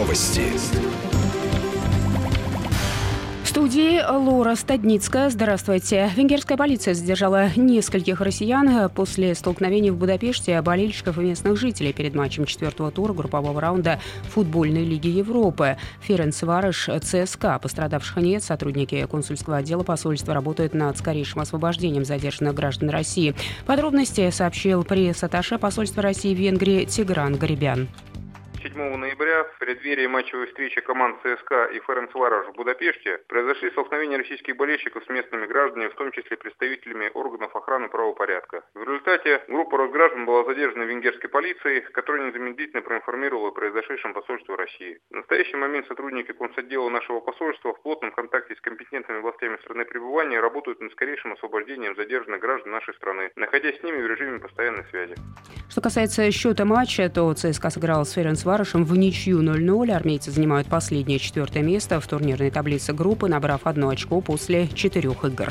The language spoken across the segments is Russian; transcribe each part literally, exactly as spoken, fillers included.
Новости. В студии Лора Стадницкая. Здравствуйте. Венгерская полиция задержала нескольких россиян после столкновений в Будапеште болельщиков и местных жителей перед матчем четвертого тура группового раунда футбольной лиги Европы. Ференцварош, ЦСКА. Пострадавших нет. Сотрудники консульского отдела посольства работают над скорейшим освобождением задержанных граждан России. Подробности сообщил пресс-атташе посольства России в Венгрии Тигран Гарибян. седьмого ноября в преддверии матчевой встречи команд ЦСКА и Ференцварош в Будапеште произошли столкновения российских болельщиков с местными гражданами, в том числе представителями органов охраны правопорядка. В результате группа росграждан была задержана венгерской полицией, которая незамедлительно проинформировала о произошедшем посольство России. В настоящий момент сотрудники концотдела нашего посольства в плотном контакте с компетентными властями страны пребывания работают над скорейшим освобождением задержанных граждан нашей страны, находясь с ними в режиме постоянной связи. Что касается счета матча, то ЦСКА сыграл с Ференцварошем в ничью ноль ноль. Армейцы занимают последнее четвертое место в турнирной таблице группы, набрав одно очко после четырех игр.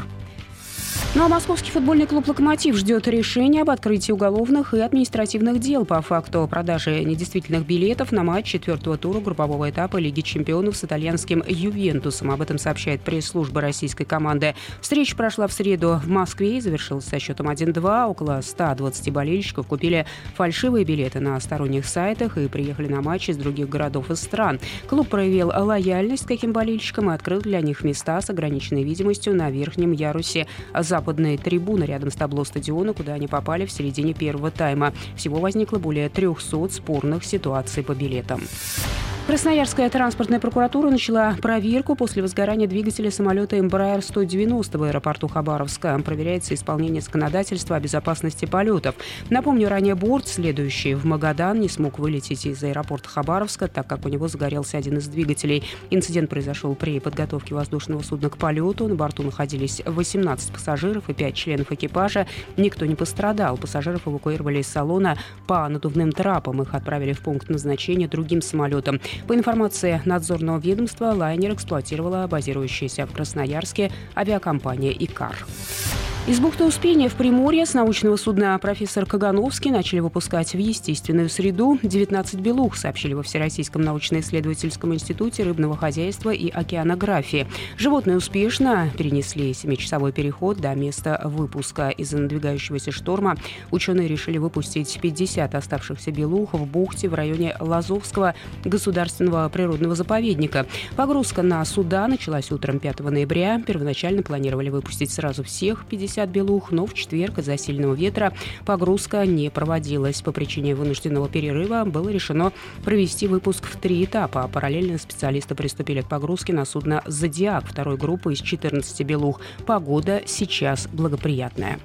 Ну а московский футбольный клуб «Локомотив» ждет решения об открытии уголовных и административных дел по факту продажи недействительных билетов на матч четвертого тура группового этапа Лиги чемпионов с итальянским «Ювентусом». Об этом сообщает пресс-служба российской команды. Встреча прошла в среду в Москве и завершилась со счетом один-два. Около ста двадцати болельщиков купили фальшивые билеты на сторонних сайтах и приехали на матчи из других городов и стран. Клуб проявил лояльность к таким болельщикам и открыл для них места с ограниченной видимостью на верхнем ярусе западной трибуны рядом с табло стадиона, куда они попали в середине первого тайма. Всего возникло более трехсот спорных ситуаций по билетам. Красноярская транспортная прокуратура начала проверку после возгорания двигателя самолета Embraer сто девяносто в аэропорту Хабаровска. Проверяется исполнение законодательства о безопасности полетов. Напомню, ранее борт, следующий в Магадан, не смог вылететь из аэропорта Хабаровска, так как у него загорелся один из двигателей. Инцидент произошел при подготовке воздушного судна к полету. На борту находились восемнадцать пассажиров и пять членов экипажа. Никто не пострадал. Пассажиров эвакуировали из салона по надувным трапам. Их отправили в пункт назначения другим самолетом. По информации надзорного ведомства, лайнер эксплуатировала базирующаяся в Красноярске авиакомпания «Икар». Из бухты Успения в Приморье с научного судна «Профессор Кагановский» начали выпускать в естественную среду девятнадцать белух, сообщили во Всероссийском научно-исследовательском институте рыбного хозяйства и океанографии. Животные успешно перенесли семичасовой переход до места выпуска. Из-за надвигающегося шторма ученые решили выпустить пятьдесят оставшихся белух в бухте в районе Лазовского государственного природного заповедника. Погрузка на суда началась утром пятого ноября. Первоначально планировали выпустить сразу всех пятьдесят белух, но в четверг из-за сильного ветра погрузка не проводилась. По причине вынужденного перерыва было решено провести выпуск в три этапа. Параллельно специалисты приступили к погрузке на судно «Зодиак» второй группы из четырнадцати белух. Погода сейчас благоприятная.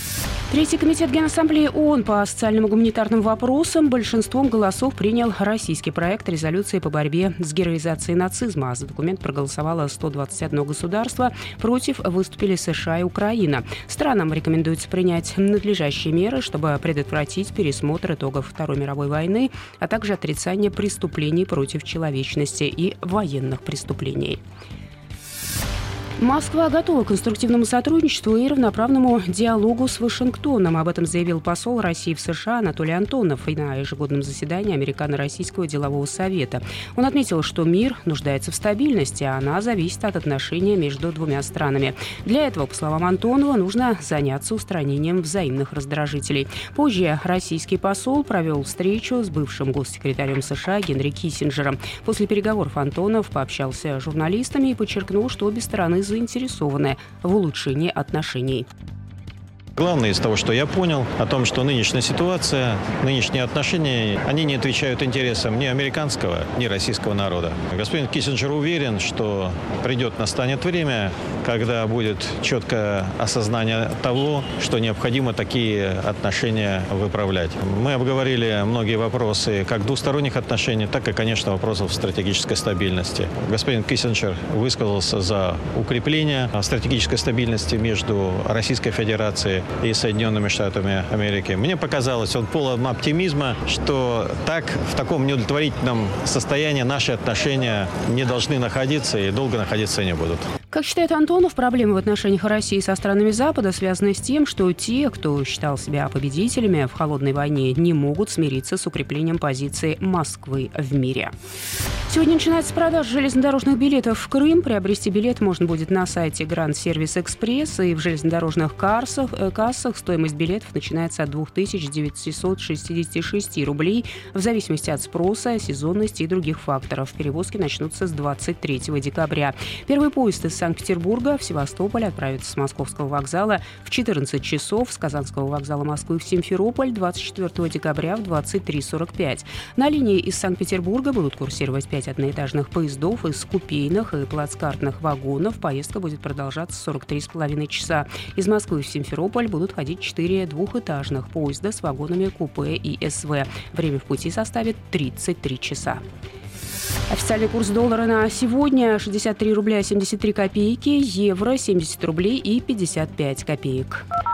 Третий комитет Генассамблеи ООН по социальным и гуманитарным вопросам большинством голосов принял российский проект резолюции по борьбе с героизацией нацизма. За документ проголосовало сто двадцать одно государство. Против выступили США и Украина. Странам рекомендуется принять надлежащие меры, чтобы предотвратить пересмотр итогов Второй мировой войны, а также отрицание преступлений против человечности и военных преступлений. Москва готова к конструктивному сотрудничеству и равноправному диалогу с Вашингтоном. Об этом заявил посол России в США Анатолий Антонов и на ежегодном заседании Американо-Российского делового совета. Он отметил, что мир нуждается в стабильности, а она зависит от отношений между двумя странами. Для этого, по словам Антонова, нужно заняться устранением взаимных раздражителей. Позже российский посол провел встречу с бывшим госсекретарем США Генри Киссинджером. После переговоров Антонов пообщался с журналистами и подчеркнул, что обе стороны заинтересованы в улучшении отношений. Главное из того, что я понял, о том, что нынешняя ситуация, нынешние отношения, они не отвечают интересам ни американского, ни российского народа. Господин Киссинджер уверен, что придет, настанет время, когда будет четкое осознание того, что необходимо такие отношения выправлять. Мы обговорили многие вопросы как двусторонних отношений, так и, конечно, вопросов стратегической стабильности. Господин Киссинджер высказался за укрепление стратегической стабильности между Российской Федерацией и Соединенными Штатами Америки. Мне показалось, он полон оптимизма, что так, в таком неудовлетворительном состоянии наши отношения не должны находиться и долго находиться не будут. Как считает Антонов, проблемы в отношениях России со странами Запада связаны с тем, что те, кто считал себя победителями в холодной войне, не могут смириться с укреплением позиции Москвы в мире. Сегодня начинается продажа железнодорожных билетов в Крым. Приобрести билет можно будет на сайте Grand Service Express и в железнодорожных кассах. кассах. Стоимость билетов начинается от две тысячи девятьсот шестьдесят шесть рублей в зависимости от спроса, сезонности и других факторов. Перевозки начнутся с двадцать третьего декабря. Первый поезд из Санкт-Петербурга в Севастополь отправится с Московского вокзала в четырнадцать часов, с Казанского вокзала Москвы в Симферополь двадцать четвёртого декабря в двадцать три сорок пять. На линии из Санкт-Петербурга будут курсировать пять одноэтажных поездов из купейных и плацкартных вагонов. Поездка будет продолжаться сорок три с половиной часа. Из Москвы в Симферополь будут ходить четыре двухэтажных поезда с вагонами купе и СВ. Время в пути составит тридцать три часа. Официальный курс доллара на сегодня шестьдесят три рубля семьдесят три копейки, евро семьдесят рублей и пятьдесят пять копеек.